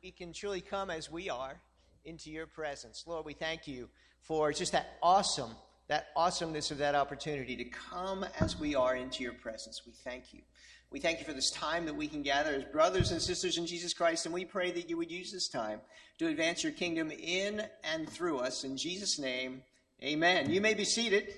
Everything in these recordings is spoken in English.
we can truly come as we are into your presence. Lord, we thank you for just that awesomeness of that opportunity to come as we are into your presence. We thank you. We thank you for this time that we can gather as brothers and sisters in Jesus Christ, and we pray that you would use this time to advance your kingdom in and through us. In Jesus' name, amen. You may be seated.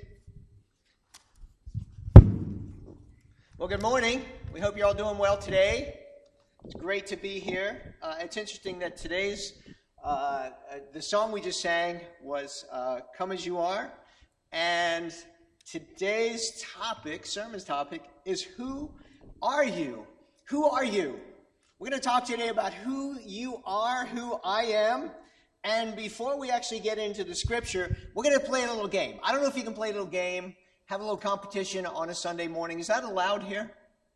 Well, good morning. We hope you're all doing well today. It's great to be here. It's interesting that today's, the song we just sang was Come As You Are. And today's topic, sermon's topic, is Who Are You? Who are you? We're going to talk today about who you are, who I am. And before we actually get into the scripture, we're going to play a little game. I don't know if you can play a little game, have a little competition on a Sunday morning. Is that allowed here?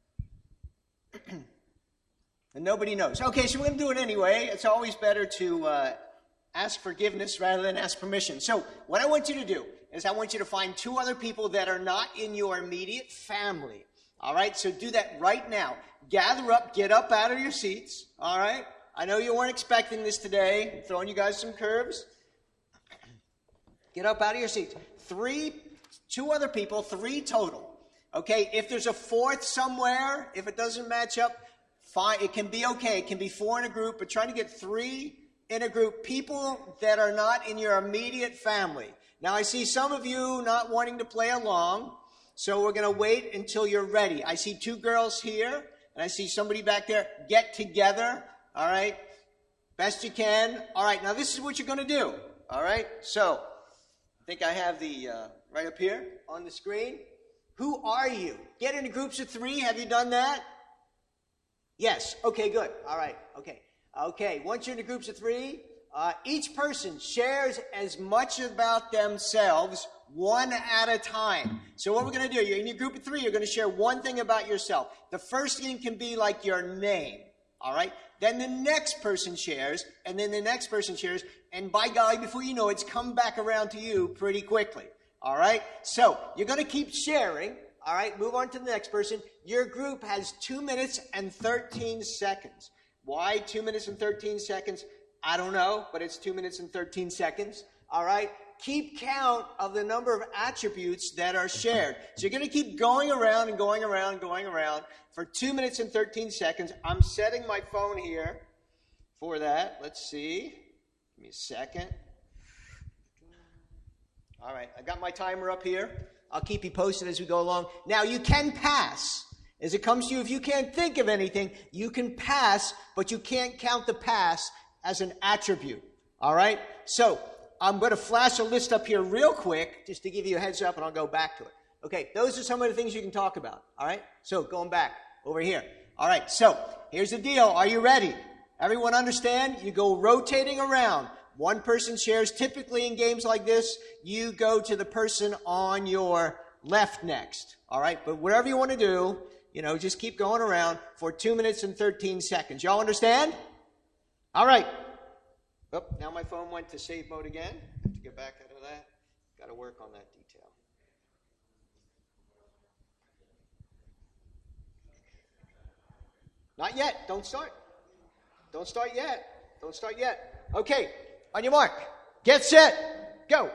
And nobody knows. Okay, so we're going to do it anyway. It's always better to ask forgiveness rather than ask permission. So what I want you to do is I want you to find two other people that are not in your immediate family. All right, so do that right now. Gather up, get up out of your seats. All right, I know you weren't expecting this today. I'm throwing you guys some curves. Get up out of your seats. Two other people, three total. Okay, if there's a fourth somewhere, if it doesn't match up, fine. It can be okay. It can be four in a group, but try to get three in a group. People that are not in your immediate family. Now, I see some of you not wanting to play along, so we're going to wait until you're ready. I see two girls here, and I see somebody back there. Get together, all right? Best you can. All right, now this is what you're going to do, all right? So, I think I have the right up here on the screen. Who are you? Get into groups of three. Have you done that? Yes. Okay, good. All right. Okay. Once you're in the groups of three, each person shares as much about themselves one at a time. So what we're going to do, you're in your group of three, you're going to share one thing about yourself. The first thing can be like your name. All right. Then the next person shares, and then the next person shares, and by golly, before you know it, it's come back around to you pretty quickly. All right. So you're going to keep sharing. All right, move on to the next person. Your group has 2 minutes and 13 seconds. Why 2 minutes and 13 seconds? I don't know, but it's 2 minutes and 13 seconds. All right, keep count of the number of attributes that are shared. So you're going to keep going around and going around and going around for 2 minutes and 13 seconds. I'm setting my phone here for that. Let's see. Give me a second. All right, I got my timer up here. I'll keep you posted as we go along. Now, you can pass. As it comes to you, if you can't think of anything, you can pass, but you can't count the pass as an attribute. All right? So, I'm going to flash a list up here real quick, just to give you a heads up, and I'll go back to it. Okay, those are some of the things you can talk about. All right? So, going back over here. All right, so, here's the deal. Are you ready? Everyone understand? You go rotating around. One person shares. Typically in games like this, you go to the person on your left next. All right? But whatever you want to do, just keep going around for 2 minutes and 13 seconds. Y'all understand? All right. Oh, now my phone went to save mode again. Have to get back out of that. Got to work on that detail. Not yet. Don't start. Don't start yet. Don't start yet. Okay. On your mark, get set, go.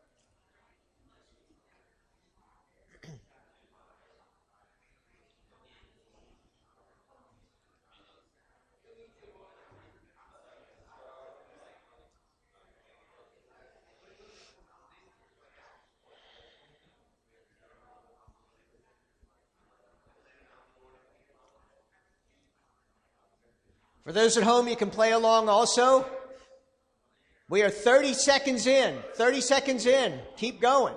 For those at home, you can play along also. We are 30 seconds in. 30 seconds in. Keep going.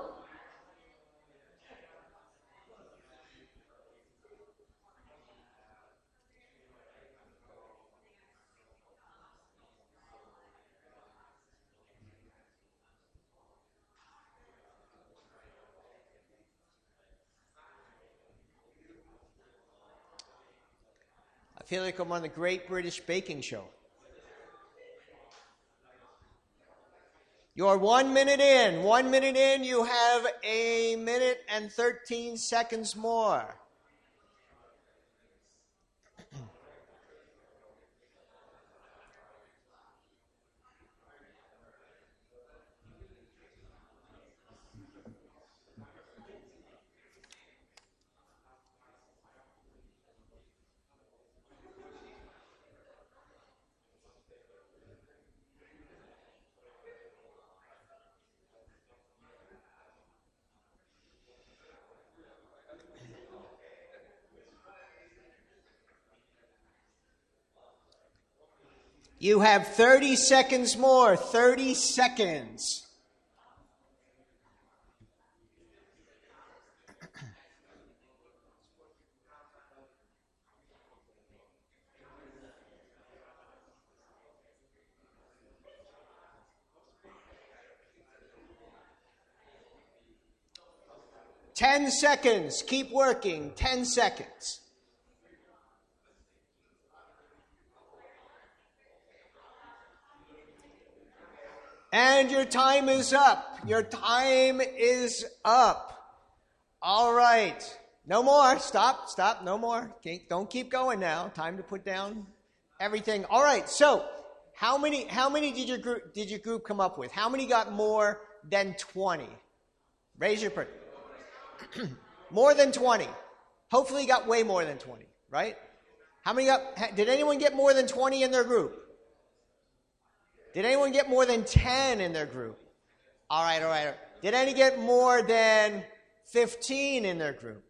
I feel like I'm on the Great British Baking Show. You're 1 minute in. 1 minute in, you have a minute and 13 seconds more. You have 30 seconds more. 30 seconds. Ten seconds. Keep working. 10 seconds. And your time is up. Your time is up. All right. No more. Stop. No more. Don't keep going now. Time to put down everything. All right. So, how many did your group come up with? How many got more than 20? Raise your hand. More than 20. Hopefully you got way more than 20, right? Did anyone get more than 20 in their group? Did anyone get more than 10 in their group? All right. Did any get more than 15 in their group?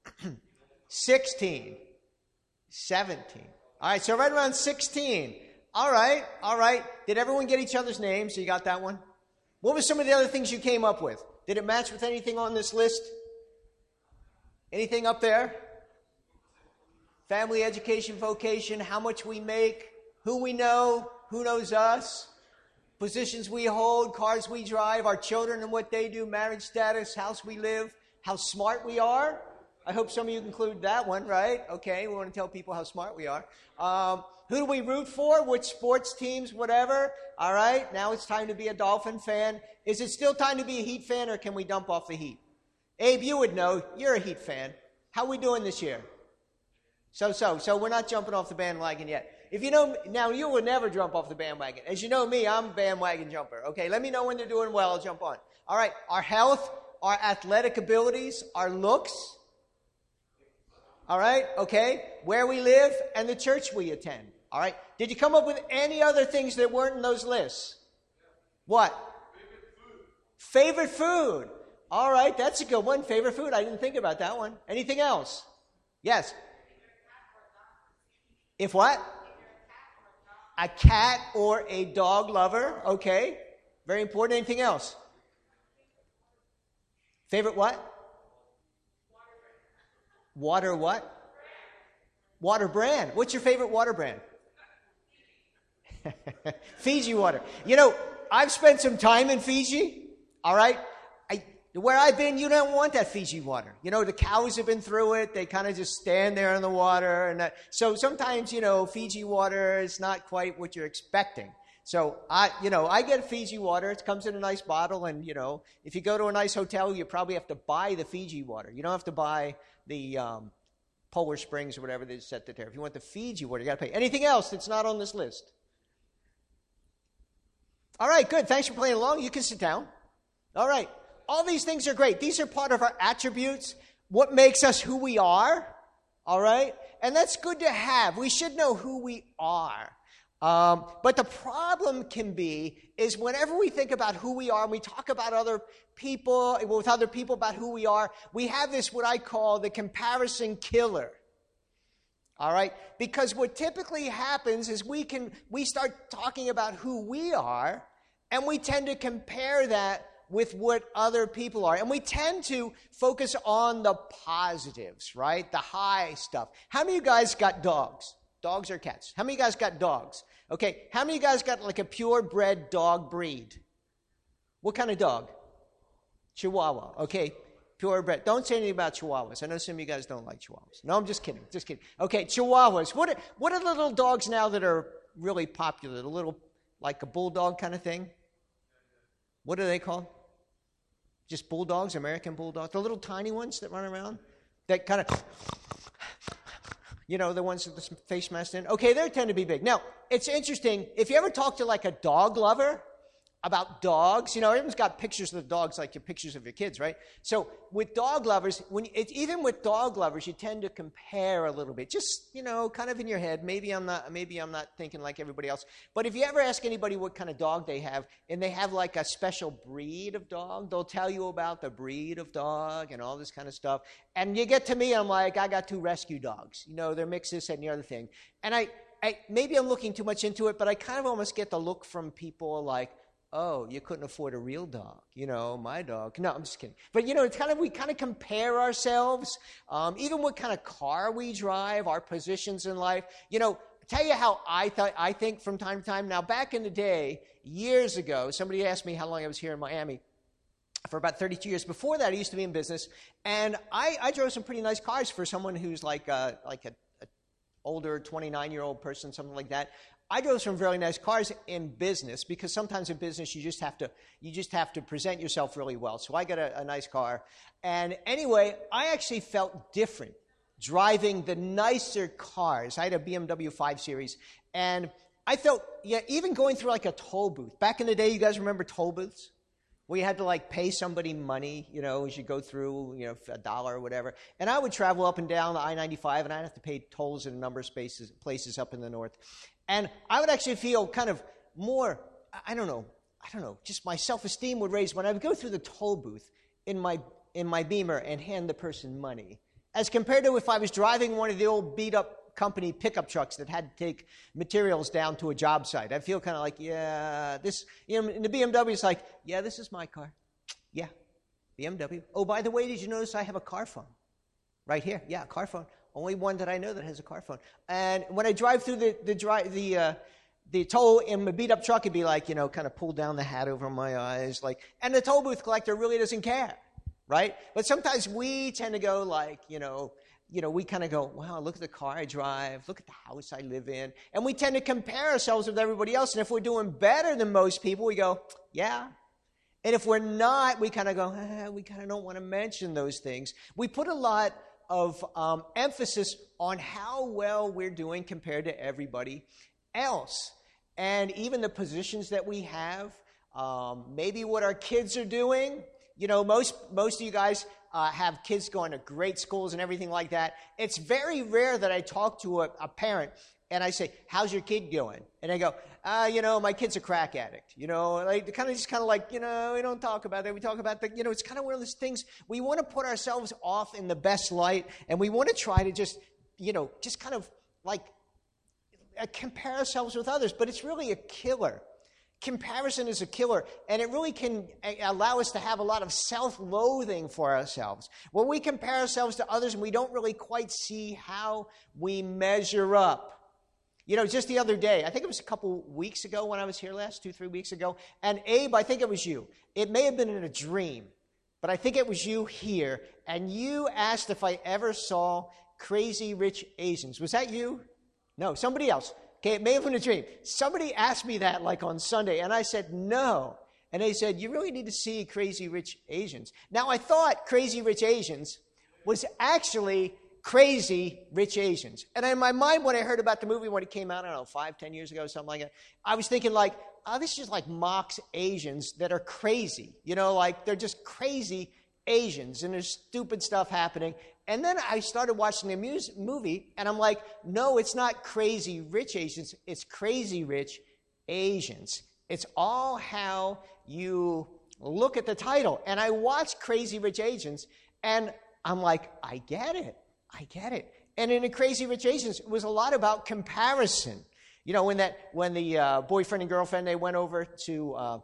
16. 17. All right, so right around 16. All right. Did everyone get each other's names? So you got that one? What were some of the other things you came up with? Did it match with anything on this list? Anything up there? Family, education, vocation, how much we make, who we know, who knows us, positions we hold, cars we drive, our children and what they do, marriage status, house we live, how smart we are. I hope some of you include that one, right? Okay, we want to tell people how smart we are. Who do we root for? Which sports teams, whatever. All right, now it's time to be a Dolphin fan. Is it still time to be a Heat fan, or can we dump off the Heat? Abe, you would know. You're a Heat fan. How are we doing this year? So we're not jumping off the bandwagon yet. If you know, now you will never jump off the bandwagon. As you know me, I'm a bandwagon jumper. Okay, let me know when they're doing well, I'll jump on. All right, our health, our athletic abilities, our looks. All right, okay, where we live and the church we attend. All right, did you come up with any other things that weren't in those lists? What? Favorite food. All right, that's a good one. Favorite food. I didn't think about that one. Anything else? Yes. If what? A cat or a dog lover. Okay. Very important. Anything else? Favorite what? Water what? Water brand. What's your favorite water brand? Fiji water. You know, I've spent some time in Fiji. All right. Where I've been, you don't want that Fiji water. You know, the cows have been through it. They kind of just stand there in the water. And so sometimes, you know, Fiji water is not quite what you're expecting. So, I get Fiji water. It comes in a nice bottle. And, you know, if you go to a nice hotel, you probably have to buy the Fiji water. You don't have to buy the Polar Springs or whatever they set it there. If you want the Fiji water, you got to pay. Anything else that's not on this list? All right, good. Thanks for playing along. You can sit down. All right. All these things are great. These are part of our attributes, what makes us who we are, all right? And that's good to have. We should know who we are. But the problem can be is whenever we think about who we are and we talk about other people, with other people about who we are, we have this, what I call the comparison killer. All right? Because what typically happens is we start talking about who we are, and we tend to compare that with what other people are. And we tend to focus on the positives, right? The high stuff. How many of you guys got dogs? Dogs or cats? How many of you guys got dogs? Okay, how many of you guys got like a purebred dog breed? What kind of dog? Chihuahua. Okay, purebred. Don't say anything about Chihuahuas. I know some of you guys don't like Chihuahuas. No, I'm just kidding. Okay, Chihuahuas. What are the little dogs now that are really popular? The little, like a bulldog kind of thing? What are they called? Just bulldogs, American bulldogs. The little tiny ones that run around. That kind of, you know, the ones with the face mask in. Okay, they tend to be big. Now, it's interesting. If you ever talk to like a dog lover about dogs, you know, everyone's got pictures of the dogs like your pictures of your kids, right? So with dog lovers, even with dog lovers, you tend to compare a little bit. Just, you know, kind of in your head. Maybe I'm not thinking like everybody else. But if you ever ask anybody what kind of dog they have, and they have like a special breed of dog, they'll tell you about the breed of dog and all this kind of stuff. And you get to me, I'm like, I got 2 rescue dogs. You know, they're mixed this and the other thing. And maybe I'm looking too much into it, but I kind of almost get the look from people like, oh, you couldn't afford a real dog. My dog. No, I'm just kidding. But, it's we kind of compare ourselves, even what kind of car we drive, our positions in life. Tell you how I think from time to time. Now, back in the day, years ago, somebody asked me how long I was here in Miami. For about 32 years. Before that, I used to be in business, and I drove some pretty nice cars for someone who's like a older 29-year-old person, something like that. I drove some very nice cars in business because sometimes in business you just have to present yourself really well. So I got a nice car, and anyway, I actually felt different driving the nicer cars. I had a BMW 5 Series, and I felt even going through like a toll booth. Back in the day, you guys remember toll booths? Where you had to pay somebody money, as you go through, $1 or whatever. And I would travel up and down the I-95, and I'd have to pay tolls in a number of places up in the north. And I would actually feel kind of more, I don't know, just my self-esteem would raise when I would go through the toll booth in my Beamer and hand the person money, as compared to if I was driving one of the old beat-up company pickup trucks that had to take materials down to a job site. I feel kind of like, this, in the BMW, it's like, this is my car. Yeah, BMW. Oh, by the way, did you notice I have a car phone? Right here. Yeah, a car phone. Only one that I know that has a car phone. And when I drive through the toll in my beat-up truck, it'd be like, kind of pull down the hat over my eyes. And the toll booth collector really doesn't care, right? But sometimes we tend to go we kind of go, wow, look at the car I drive, look at the house I live in. And we tend to compare ourselves with everybody else. And if we're doing better than most people, we go, yeah. And if we're not, we kind of go, we kind of don't want to mention those things. We put a lot of emphasis on how well we're doing compared to everybody else. And even the positions that we have, maybe what our kids are doing. Most of you guys have kids going to great schools and everything like that. It's very rare that I talk to a parent and I say, how's your kid going? And they go, my kid's a crack addict. We don't talk about that. We talk about it's kind of one of those things. We want to put ourselves off in the best light, and we want to try to just kind of compare ourselves with others, but it's really a killer. Comparison is a killer, and it really can allow us to have a lot of self-loathing for ourselves. When we compare ourselves to others and we don't really quite see how we measure up. Just the other day, I think it was a couple weeks ago when I was here last, 2-3 weeks ago, and Abe, I think it was you. It may have been in a dream, but I think it was you here, and you asked if I ever saw Crazy Rich Asians. Was that you? No, somebody else. Okay, it may have been a dream. Somebody asked me that on Sunday, and I said no. And they said, you really need to see Crazy Rich Asians. Now, I thought Crazy Rich Asians was actually Crazy Rich Asians. And in my mind, when I heard about the movie, when it came out, I don't know, 5-10 years ago, something like that, I was thinking this just mocks Asians that are crazy. They're just crazy Asians, and there's stupid stuff happening. And then I started watching the movie, and I'm like, no, it's not Crazy Rich Asians. It's Crazy Rich Asians. It's all how you look at the title. And I watched Crazy Rich Asians, and I'm like, I get it. And in the Crazy Rich Asians, it was a lot about comparison. When the boyfriend and girlfriend, they went over to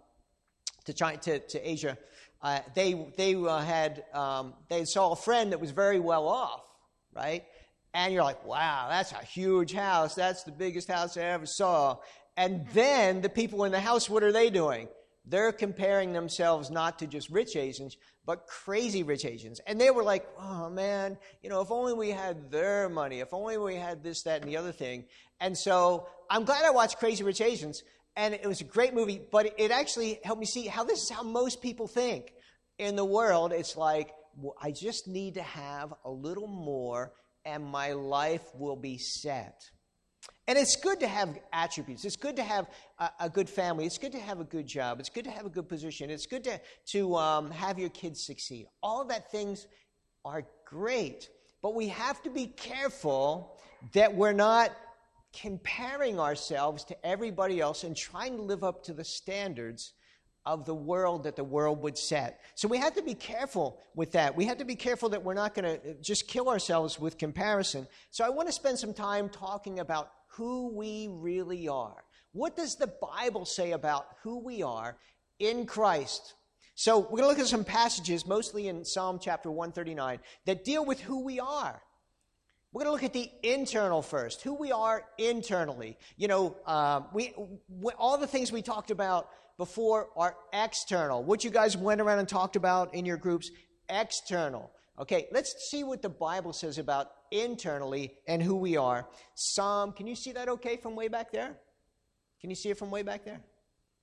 Asia. They saw a friend that was very well off, right? And you're like, wow, that's a huge house. That's the biggest house I ever saw. And then the people in the house, what are they doing? They're comparing themselves not to just rich Asians, but crazy rich Asians. And they were like, oh man, if only we had their money, if only we had this, that, and the other thing. And so I'm glad I watched Crazy Rich Asians. And it was a great movie, but it actually helped me see how this is how most people think in the world. It's like, I just need to have a little more and my life will be set. And it's good to have attributes. It's good to have a good family. It's good to have a good job. It's good to have a good position. It's good to have your kids succeed. All of that things are great, but we have to be careful that we're not comparing ourselves to everybody else and trying to live up to the standards of the world that the world would set. So we have to be careful with that. We have to be careful that we're not going to just kill ourselves with comparison. So I want to spend some time talking about who we really are. What does the Bible say about who we are in Christ? So we're going to look at some passages, mostly in Psalm chapter 139, that deal with who we are. We're going to look at the internal first, who we are internally. You know, all the things we talked about before are external. What you guys went around and talked about in your groups, external. Okay, let's see what the Bible says about internally and who we are. Can you see that okay from way back there? Can you see it from way back there?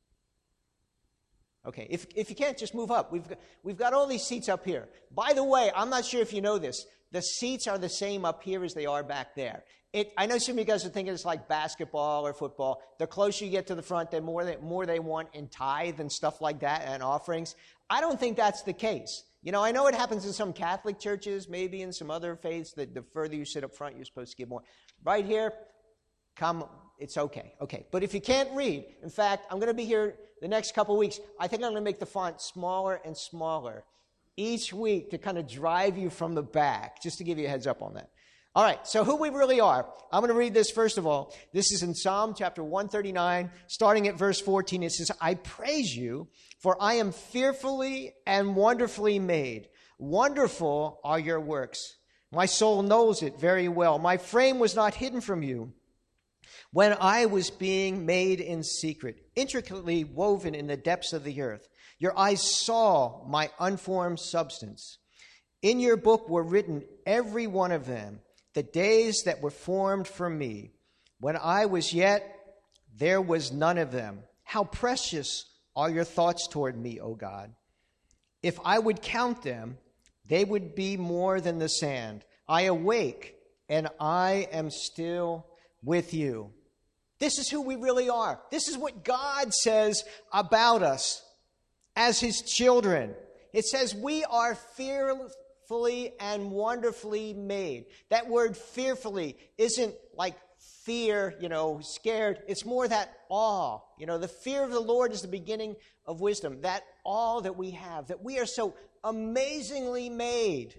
Okay, if you can't, just move up. We've got all these seats up here. By the way, I'm not sure if you know this. The seats are the same up here as they are back there. I know some of you guys are thinking it's like basketball or football. The closer you get to the front, the more they want in tithe and stuff like that and offerings. I don't think that's the case. You know, I know it happens in some Catholic churches, maybe in some other faiths, that the further you sit up front, you're supposed to give more. Right here, it's okay. Okay, but if you can't read, in fact, I'm going to be here the next couple of weeks. I think I'm going to make the font smaller and smaller each week to kind of drive you from the back, just to give you a heads up on that. All right, so who we really are. I'm going to read this first of all. This is in Psalm chapter 139, starting at verse 14. It says, I praise you, for I am fearfully and wonderfully made. Wonderful are your works. My soul knows it very well. My frame was not hidden from you when I was being made in secret, intricately woven in the depths of the earth. Your eyes saw my unformed substance. In your book were written, every one of them, the days that were formed for me. When I was yet, there was none of them. How precious are your thoughts toward me, O God. If I would count them, they would be more than the sand. I awake, and I am still with you. This is who we really are. This is what God says about us as his children. It says we are fearfully and wonderfully made. That word fearfully isn't like fear, scared. It's more that awe. The fear of the Lord is the beginning of wisdom. That awe that we have, that we are so amazingly made.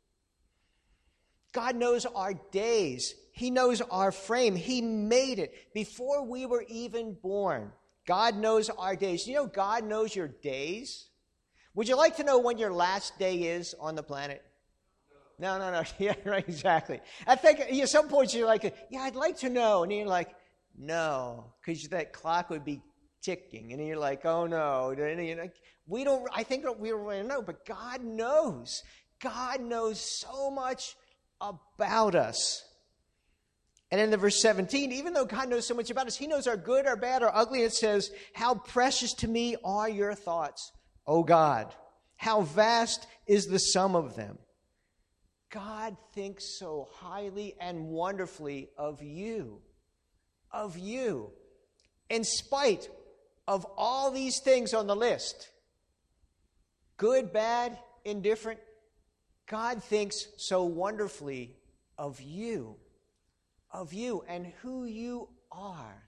God knows our days. He knows our frame. He made it before we were even born. God knows our days. You know God knows your days? Would you like to know when your last day is on the planet? No. Yeah, right, exactly. I think at some points you're like, yeah, I'd like to know. And you're like, no, because that clock would be ticking. And you're like, oh, no. I think we don't really know, but God knows. God knows so much about us. And in the verse 17, even though God knows so much about us, he knows our good, our bad, our ugly. It says, how precious to me are your thoughts, O God. How vast is the sum of them. God thinks so highly and wonderfully of you. Of you. In spite of all these things on the list, good, bad, indifferent, God thinks so wonderfully of you. Of you and who you are.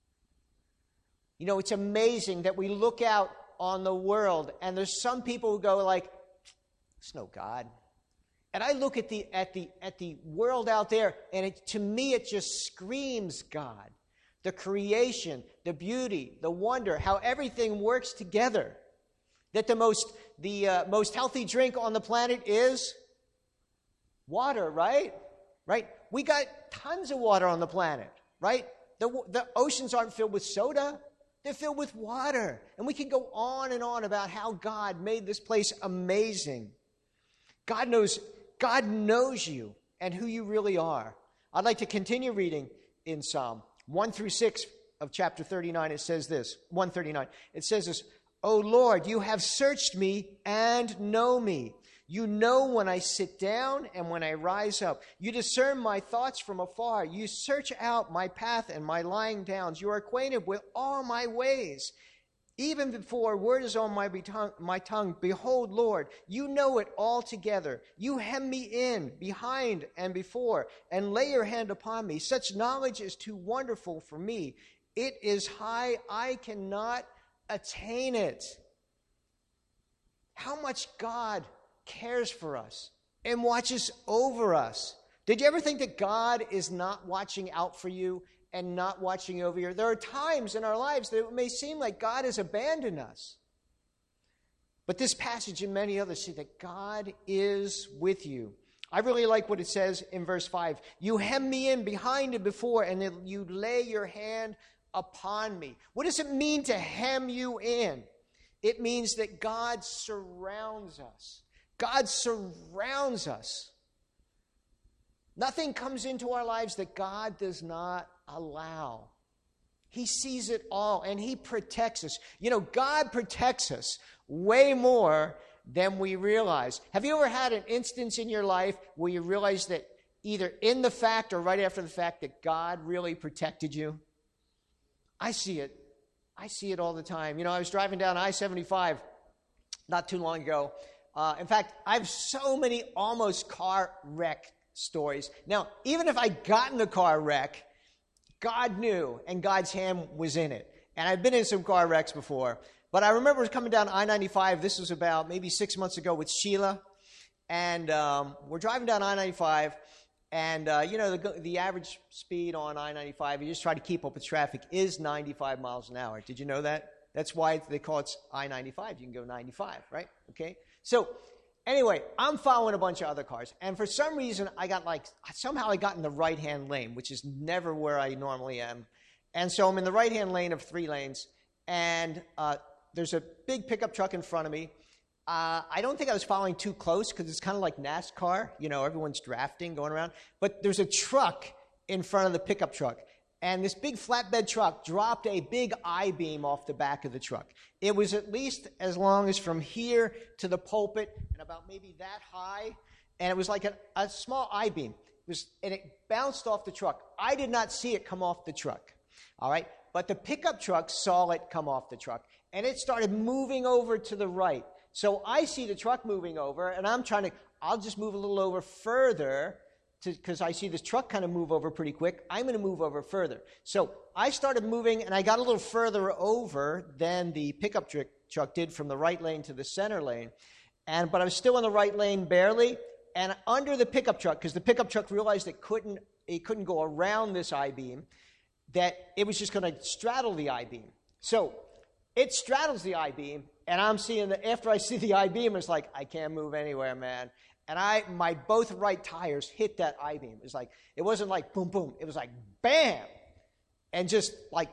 It's amazing that we look out on the world and there's some people who go like, there's no God. And I look at the world out there and to me it just screams God. The creation, the beauty, the wonder, how everything works together. That the most healthy drink on the planet is water, right? Right? We got tons of water on the planet, right? The oceans aren't filled with soda. They're filled with water. And we can go on and on about how God made this place amazing. God knows you and who you really are. I'd like to continue reading in Psalm 1 through 6 of chapter 39. It says this, 139. It says this, O Lord, you have searched me and know me. You know when I sit down and when I rise up. You discern my thoughts from afar. You search out my path and my lying downs. You are acquainted with all my ways. Even before a word is on my tongue, behold, Lord, you know it all together. You hem me in, behind and before, and lay your hand upon me. Such knowledge is too wonderful for me. It is high, I cannot attain it. how much God cares for us and watches over us. Did you ever think that God is not watching out for you and not watching over you? There are times in our lives that it may seem like God has abandoned us. But this passage and many others say that God is with you. I really like what it says in verse 5. You hem me in behind and before, and then you lay your hand upon me. What does it mean to hem you in? It means that God surrounds us. God surrounds us. Nothing comes into our lives that God does not allow. He sees it all, and He protects us. You know, God protects us way more than we realize. Have you ever had an instance in your life where you realize that either in the fact or right after the fact that God really protected you? I see it. I see it all the time. You know, I was driving down I-75 not too long ago. In fact, I have so many almost car wreck stories. Now, even if I got in a car wreck, God knew, and God's hand was in it. And I've been in some car wrecks before. But I remember coming down I-95. This was about maybe 6 months ago with Sheila. And we're driving down I-95. And, you know, the average speed on I-95, you just try to keep up with traffic, is 95 miles an hour. Did you know that? That's why they call it I-95. You can go 95, right? Okay. So, anyway, I'm following a bunch of other cars. And for some reason, somehow I got in the right-hand lane, which is never where I normally am. And so I'm in the right-hand lane of 3 lanes. And there's a big pickup truck in front of me. I don't think I was following too close because it's kind of like NASCAR. You know, everyone's drafting, going around. But there's a truck in front of the pickup truck. And this big flatbed truck dropped a big I-beam off the back of the truck. It was at least as long as from here to the pulpit and about maybe that high. And it was like a small I-beam. And it bounced off the truck. I did not see it come off the truck. All right? But the pickup truck saw it come off the truck. And it started moving over to the right. So I see the truck moving over, and I'll just move a little over further because I see this truck kind of move over pretty quick. I'm going to move over further. So I started moving, and I got a little further over than the pickup truck did from the right lane to the center lane. But I was still in the right lane barely, and under the pickup truck, because the pickup truck realized it couldn't go around this I-beam, that it was just going to straddle the I-beam. So it straddles the I-beam, and I'm seeing that after I see the I-beam, it's like, I can't move anywhere, man. And my both right tires hit that I-beam. It wasn't like boom, boom. It was like bam. And just like,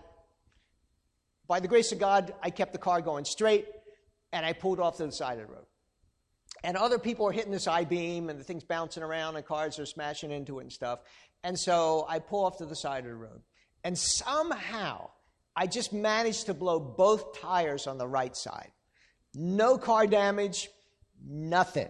by the grace of God, I kept the car going straight, and I pulled off to the side of the road. And other people are hitting this I-beam, and the thing's bouncing around, and cars are smashing into it and stuff. And so I pull off to the side of the road. And somehow, I just managed to blow both tires on the right side. No car damage, nothing.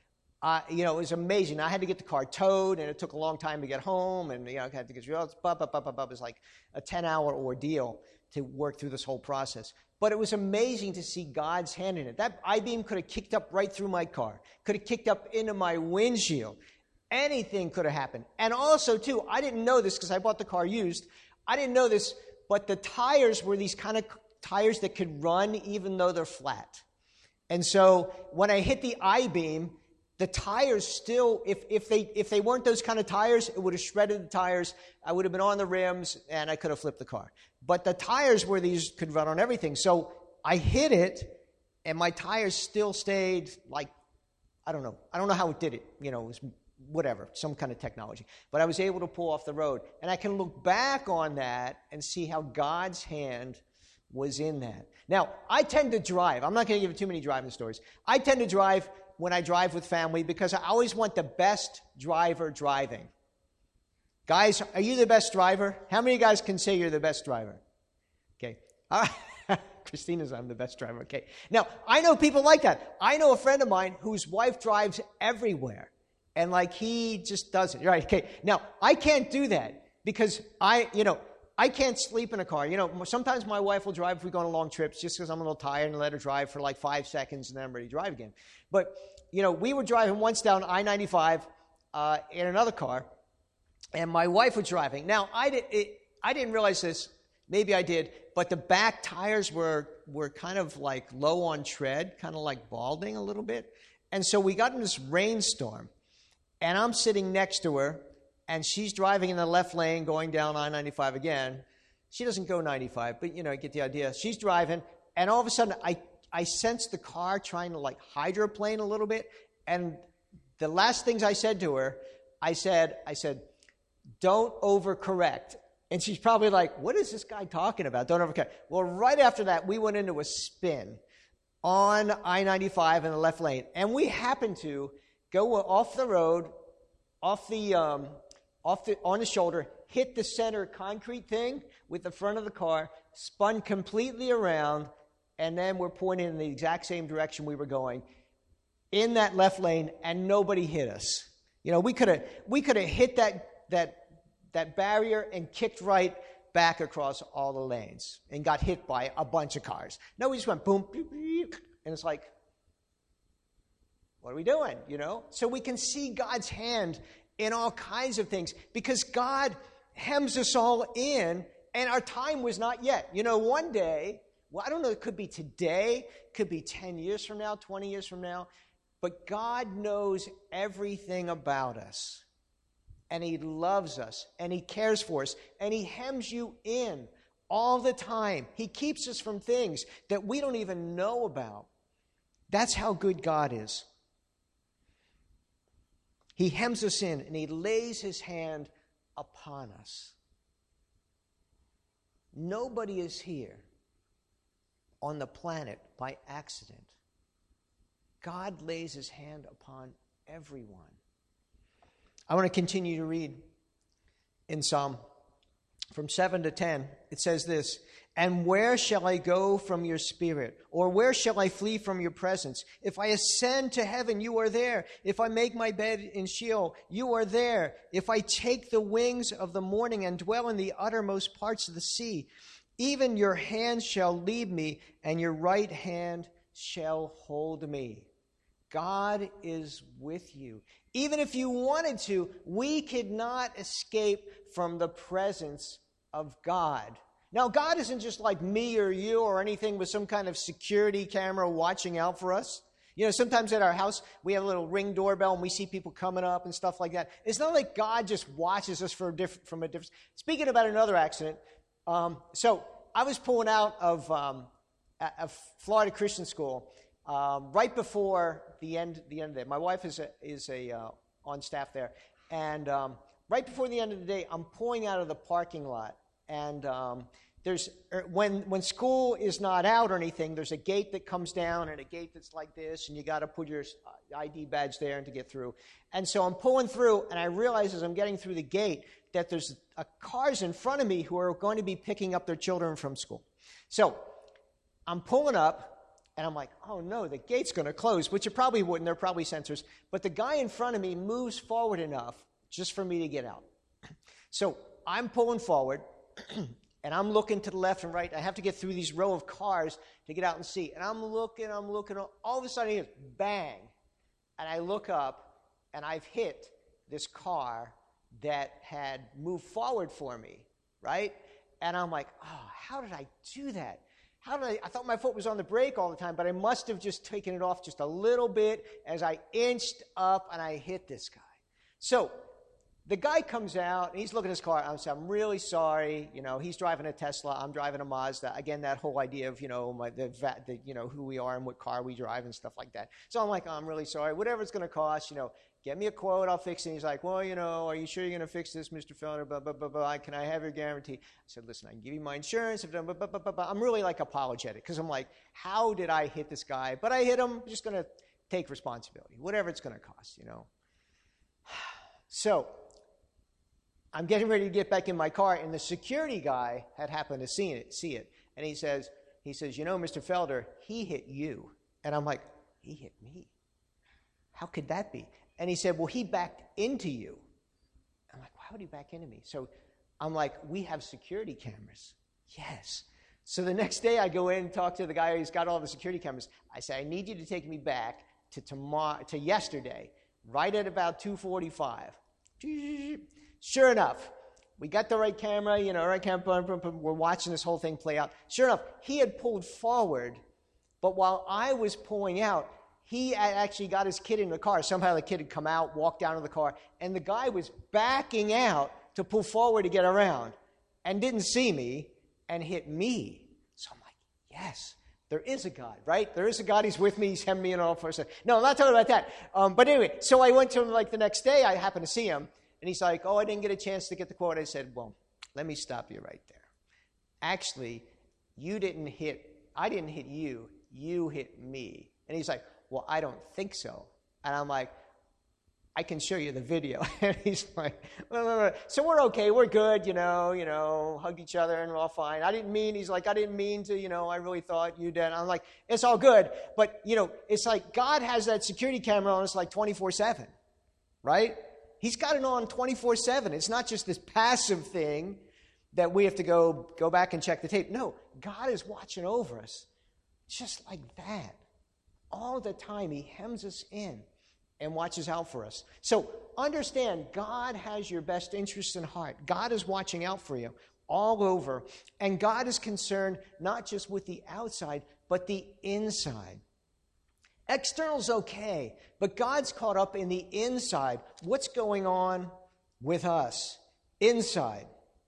It was amazing. I had to get the car towed, and it took a long time to get home, and I had to get it was like a 10-hour ordeal to work through this whole process. But it was amazing to see God's hand in it. That I-beam could have kicked up right through my car, could have kicked up into my windshield. Anything could have happened. And also, too, I didn't know this because I bought the car used. I didn't know this, but the tires were these kind of tires that could run even though they're flat. And so when I hit the I-beam, the tires still, if they weren't those kind of tires, it would have shredded the tires. I would have been on the rims, and I could have flipped the car. But the tires were these, could run on everything. So I hit it, and my tires still stayed like, I don't know how it did it. It was whatever, some kind of technology. But I was able to pull off the road. And I can look back on that and see how God's hand was in that. Now, I tend to drive. I'm not going to give you too many driving stories. I tend to drive when I drive with family because I always want the best driver driving. Guys, are you the best driver? How many of you guys can say you're the best driver? Okay. Christina's, I'm the best driver. Okay. Now, I know people like that. I know a friend of mine whose wife drives everywhere. And he just does it. Right. Okay. Now, I can't do that because I can't sleep in a car. Sometimes my wife will drive if we go on long trips just because I'm a little tired and let her drive for like 5 seconds and then I'm ready to drive again. But, we were driving once down I-95 in another car, and my wife was driving. Now, I didn't realize this. Maybe I did. but the back tires were kind of like low on tread, kind of like balding a little bit. And so we got in this rainstorm, and I'm sitting next to her, and she's driving in the left lane going down I-95 again. She doesn't go 95, but, I get the idea. She's driving, and all of a sudden I sense the car trying to like hydroplane a little bit, and the last things I said to her, I said, don't overcorrect. And she's probably like, what is this guy talking about? Don't overcorrect. Well, right after that, we went into a spin on I-95 in the left lane. And we happened to go off the road, on the shoulder, hit the center concrete thing with the front of the car, spun completely around, and then we're pointing in the exact same direction we were going in that left lane, and nobody hit us. We could have hit that barrier and kicked right back across all the lanes and got hit by a bunch of cars. No, we just went boom, beep, beep, and it's like, what are we doing? So we can see God's hand in all kinds of things because God hems us all in, and our time was not yet. One day, well, I don't know, it could be today, could be 10 years from now, 20 years from now, but God knows everything about us, and He loves us, and He cares for us, and He hems you in all the time. He keeps us from things that we don't even know about. That's how good God is. He hems us in, and He lays His hand upon us. Nobody is here on the planet by accident. God lays His hand upon everyone. I want to continue to read in Psalm from 7 to 10. It says this, and where shall I go from your spirit? Or where shall I flee from your presence? If I ascend to heaven, you are there. If I make my bed in Sheol, you are there. If I take the wings of the morning and dwell in the uttermost parts of the sea, even your hand shall lead me, and your right hand shall hold me. God is with you. Even if you wanted to, we could not escape from the presence of God. Now, God isn't just like me or you or anything with some kind of security camera watching out for us. Sometimes at our house, we have a little Ring doorbell and we see people coming up and stuff like that. It's not like God just watches us from a different... Speaking about another accident, so I was pulling out of a Florida Christian school right before the end of the day. My wife is on staff there, and right before the end of the day, I'm pulling out of the parking lot, and there's when school is not out or anything, there's a gate that comes down and a gate that's like this, and you got to put your ID badge there to get through. And so I'm pulling through, and I realize as I'm getting through the gate that there's cars in front of me who are going to be picking up their children from school. So I'm pulling up. And I'm like, oh no, the gate's going to close, which it probably wouldn't. There are probably sensors. But the guy in front of me moves forward enough just for me to get out. So I'm pulling forward, and I'm looking to the left and right. I have to get through these row of cars to get out and see. And I'm looking. All of a sudden, it's bang. And I look up, and I've hit this car that had moved forward for me, right? And I'm like, oh, how did I do that? I thought my foot was on the brake all the time, but I must have just taken it off just a little bit as I inched up and I hit this guy. So the guy comes out and he's looking at his car. I'm really sorry. He's driving a Tesla. I'm driving a Mazda. Again, that whole idea of, who we are and what car we drive and stuff like that. So I'm like, oh, I'm really sorry. Whatever it's going to cost, get me a quote, I'll fix it. And he's like, well, are you sure you're going to fix this, Mr. Felder? Blah, blah, blah, blah. Can I have your guarantee? I said, listen, I can give you my insurance. Blah, blah, blah, blah, blah. I'm really apologetic because I'm like, how did I hit this guy? But I hit him. I'm just going to take responsibility, whatever it's going to cost, So I'm getting ready to get back in my car, and the security guy had happened to see it. And he says, Mr. Felder, he hit you. And I'm like, he hit me? How could that be? And he said, well, he backed into you. I'm like, why would he back into me? So I'm like, we have security cameras. Yes. So the next day I go in and talk to the guy who's got all the security cameras. I say, I need you to take me back to yesterday, right at about 2:45. Sure enough, We got the right camera, right camera, we're watching this whole thing play out. Sure enough, he had pulled forward, but while I was pulling out, he had actually got his kid in the car. Somehow the kid had come out, walked down to the car, and the guy was backing out to pull forward to get around and didn't see me and hit me. So I'm like, yes, there is a God, right? There is a God. He's with me. He's hemming me in all for a second. No, I'm not talking about that. But anyway, so I went to him the next day. I happened to see him. And he's like, I didn't get a chance to get the quote. I said, well, let me stop you right there. Actually, I didn't hit you. You hit me. And he's like, well, I don't think so. And I'm like, I can show you the video. And he's like, so we're okay. We're good, hugged each other and we're all fine. He's like, I didn't mean to, I really thought you did. And I'm like, it's all good. But, it's like God has that security camera on us like 24/7, right? He's got it on 24/7. It's not just this passive thing that we have to go back and check the tape. No, God is watching over us just like that. All the time, he hems us in and watches out for us. So understand, God has your best interests in heart. God is watching out for you all over. And God is concerned not just with the outside, but the inside. External's okay, but God's caught up in the inside. What's going on with us? Inside.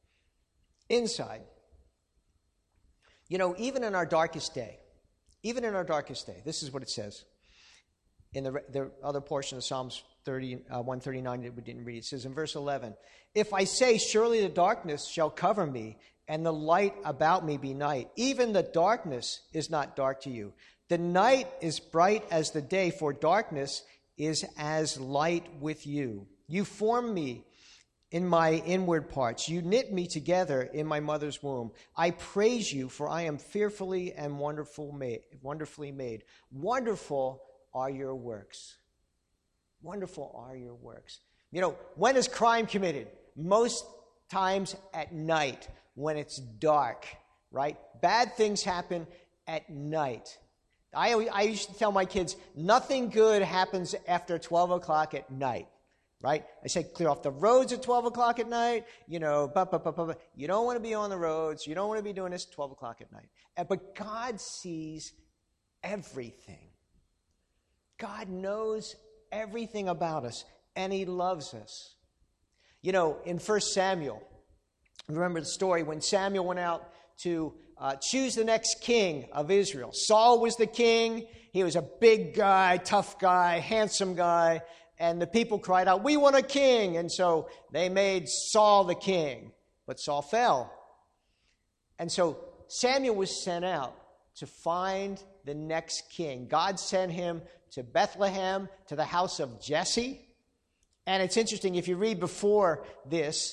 Even in our darkest day, this is what it says. In the other portion of Psalms 139 that we didn't read, it says in verse 11, if I say, surely the darkness shall cover me, and the light about me be night, even the darkness is not dark to you. The night is bright as the day, for darkness is as light with you. You formed me in my inward parts. You knit me together in my mother's womb. I praise you, for I am fearfully and wonderfully made. Wonderful are your works. Wonderful are your works. When is crime committed? Most times at night, when it's dark, right? Bad things happen at night. I used to tell my kids, nothing good happens after 12 o'clock at night, right? I say clear off the roads at 12 o'clock at night, You don't want to be on the roads. You don't want to be doing this at 12 o'clock at night. But God sees everything. God knows everything about us, and he loves us. In 1 Samuel, remember the story when Samuel went out to choose the next king of Israel. Saul was the king. He was a big guy, tough guy, handsome guy. And the people cried out, we want a king. And so they made Saul the king. But Saul fell. And so Samuel was sent out to find the next king. God sent him to Bethlehem, to the house of Jesse. And it's interesting, if you read before this,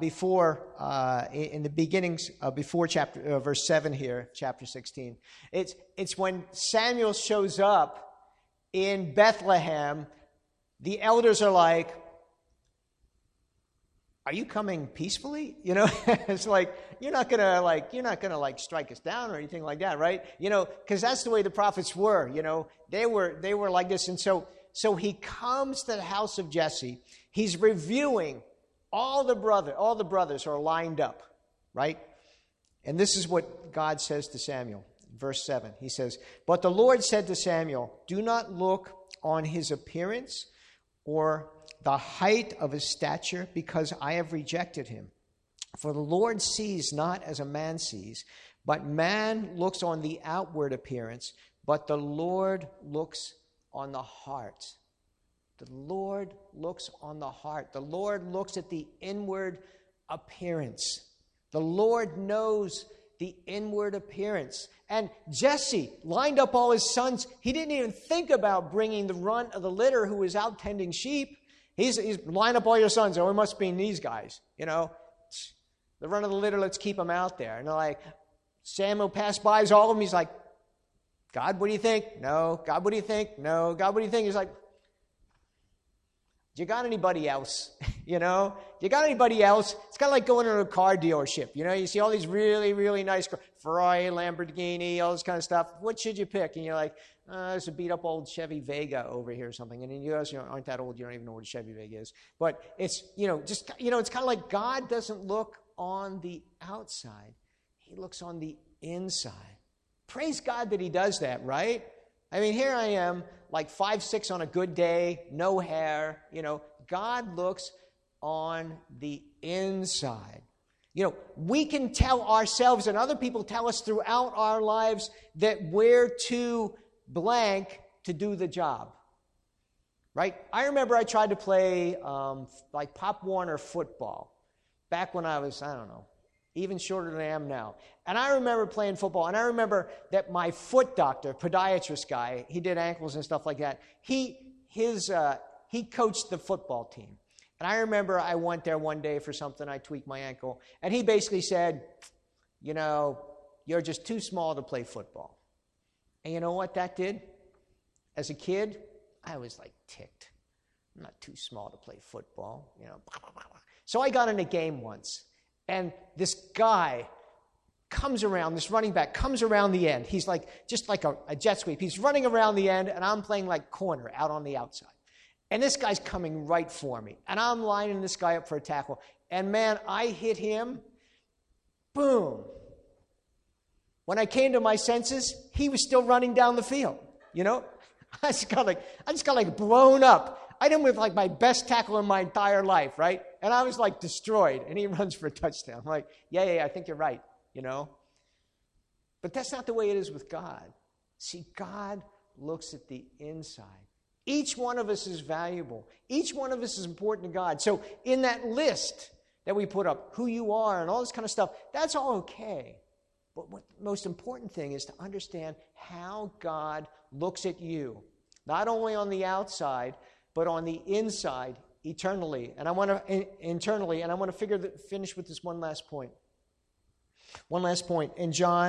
in the beginnings, before verse 7 here, chapter 16, it's when Samuel shows up in Bethlehem, the elders are like, are you coming peacefully? It's like, you're not gonna strike us down or anything like that, right? Because that's the way the prophets were, they were like this. And so he comes to the house of Jesse. He's reviewing all the brothers are lined up, right? And this is what God says to Samuel. Verse 7, he says, but the Lord said to Samuel, do not look on his appearance or the height of his stature, because I have rejected him. For the Lord sees not as a man sees, but man looks on the outward appearance, but the Lord looks on the heart. The Lord looks on the heart. The Lord looks at the inward appearance. The Lord knows the inward appearance. And Jesse lined up all his sons. He didn't even think about bringing the runt of the litter who was out tending sheep. He's line up all your sons. Oh, it must be these guys. The runt of the litter, let's keep them out there. And they're like, Samuel passed by all of them. He's like, God, what do you think? No. God, what do you think? No. God, what do you think? He's like, Do you got anybody else? You know? Do you got anybody else? It's kind of like going to a car dealership. You know, you see all these really, really nice cars, Ferrari, Lamborghini, all this kind of stuff. What should you pick? And you're like, there's a beat-up old Chevy Vega over here or something. And then you guys aren't that old. You don't even know what a Chevy Vega is. But it's, it's kind of like God doesn't look on the outside. He looks on the inside. Praise God that he does that, right? I mean, here I am, like 5'6" on a good day, no hair. God looks on the inside. We can tell ourselves, and other people tell us throughout our lives, that we're too blank to do the job. Right? I remember I tried to play like Pop Warner football back when I was, I don't know, even shorter than I am now. And I remember playing football, and I remember that my foot doctor, podiatrist guy, he did ankles and stuff like that. He coached the football team. And I remember I went there one day for something, I tweaked my ankle, and he basically said, you're just too small to play football. And you know what that did? As a kid, I was like ticked. I'm not too small to play football, So I got in a game once. And this guy this running back comes around the end. He's like, just like a jet sweep. He's running around the end, and I'm playing like corner out on the outside. And this guy's coming right for me. And I'm lining this guy up for a tackle. And man, I hit him. Boom. When I came to my senses, he was still running down the field. I just got like blown up. I did with like my best tackle in my entire life, right? And I was like destroyed. And he runs for a touchdown. I'm like, yeah, I think you're right, But that's not the way it is with God. See, God looks at the inside. Each one of us is valuable. Each one of us is important to God. So in that list that we put up, who you are and all this kind of stuff, that's all okay. But what the most important thing is to understand how God looks at you. Not only on the outside, but on the inside eternally. And I want to finish with this one last point. One last point. In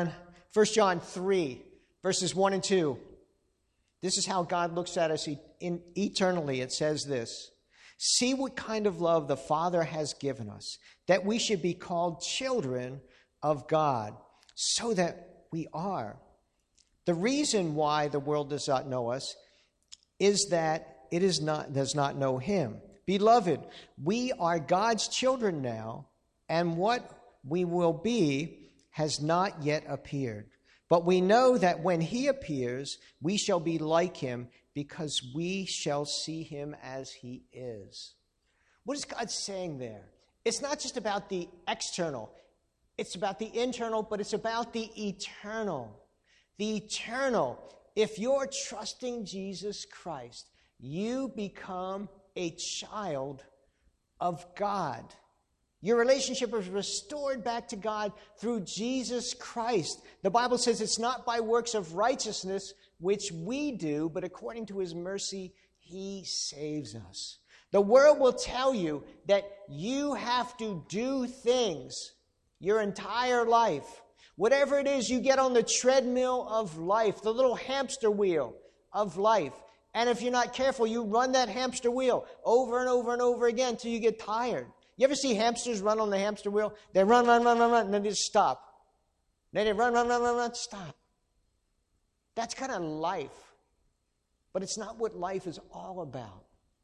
1 John 3, verses 1 and 2. This is how God looks at us eternally. It says this: see what kind of love the Father has given us, that we should be called children of God, so that we are. The reason why the world does not know us is that it does not know him. Beloved, we are God's children now, and what we will be has not yet appeared. But we know that when he appears, we shall be like him, because we shall see him as he is. What is God saying there? It's not just about the external. It's about the internal, but it's about the eternal. The eternal. If you're trusting Jesus Christ, you become a child of God. Your relationship is restored back to God through Jesus Christ. The Bible says it's not by works of righteousness which we do, but according to his mercy, he saves us. The world will tell you that you have to do things your entire life. Whatever it is you get on the treadmill of life, the little hamster wheel of life. And if you're not careful, you run that hamster wheel over and over and over again until you get tired. You ever see hamsters run on the hamster wheel? They run, and then they just stop. Then they run, stop. That's kind of life. But it's not what life is all about.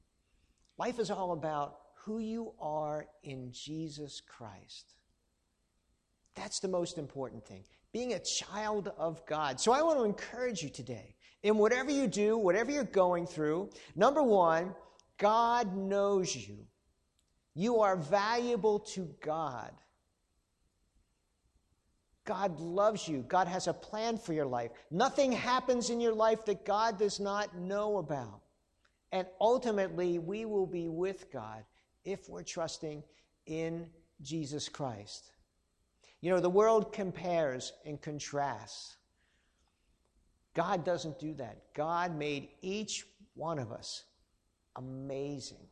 Life is all about who you are in Jesus Christ. That's the most important thing. Being a child of God. So I want to encourage you today. In whatever you do, whatever you're going through, number one, God knows you. You are valuable to God. God loves you. God has a plan for your life. Nothing happens in your life that God does not know about. And ultimately, we will be with God if we're trusting in Jesus Christ. The world compares and contrasts. God doesn't do that. God made each one of us amazing.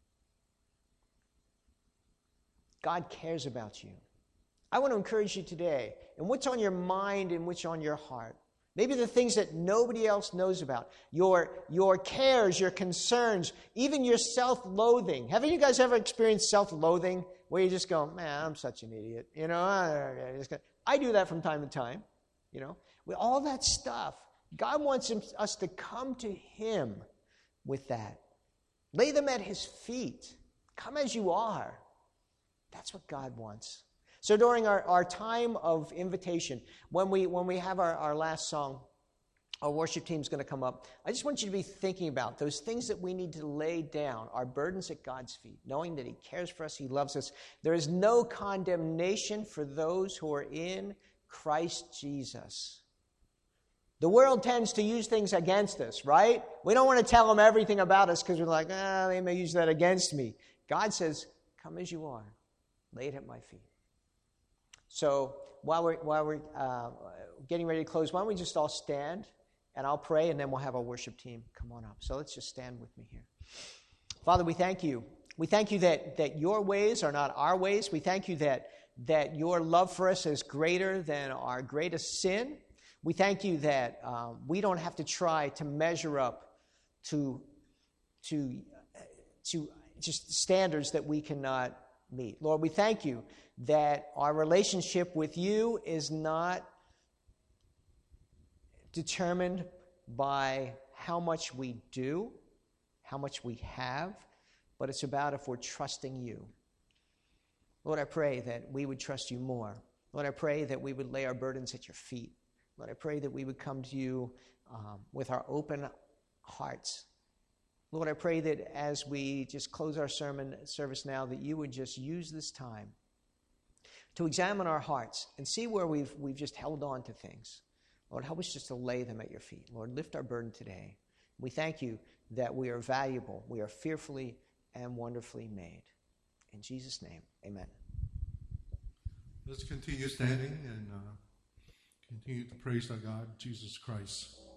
God cares about you. I want to encourage you today, and what's on your mind and what's on your heart. Maybe the things that nobody else knows about. Your cares, your concerns, even your self-loathing. Haven't you guys ever experienced self-loathing where you just go, man, I'm such an idiot. I do that from time to time. With all that stuff, God wants us to come to Him with that. Lay them at His feet. Come as you are. That's what God wants. So during our time of invitation, when we have our last song, our worship team is going to come up. I just want you to be thinking about those things that we need to lay down, our burdens at God's feet, knowing that He cares for us, He loves us. There is no condemnation for those who are in Christ Jesus. The world tends to use things against us, right? We don't want to tell them everything about us because we're like, they may use that against me. God says, come as you are. Lay it at my feet. So while we're getting ready to close, why don't we just all stand, and I'll pray, and then we'll have our worship team come on up. So let's just stand with me here. Father, we thank you. We thank you that your ways are not our ways. We thank you that your love for us is greater than our greatest sin. We thank you that we don't have to try to measure up to just standards that we cannot meet. Lord, we thank you that our relationship with you is not determined by how much we do, how much we have, but it's about if we're trusting you. Lord, I pray that we would trust you more. Lord, I pray that we would lay our burdens at your feet. Lord, I pray that we would come to you with our open hearts. Lord, I pray that as we just close our sermon service now, that you would just use this time to examine our hearts and see where we've just held on to things. Lord, help us just to lay them at your feet. Lord, lift our burden today. We thank you that we are valuable. We are fearfully and wonderfully made. In Jesus' name, amen. Let's continue standing and continue to praise our God, Jesus Christ.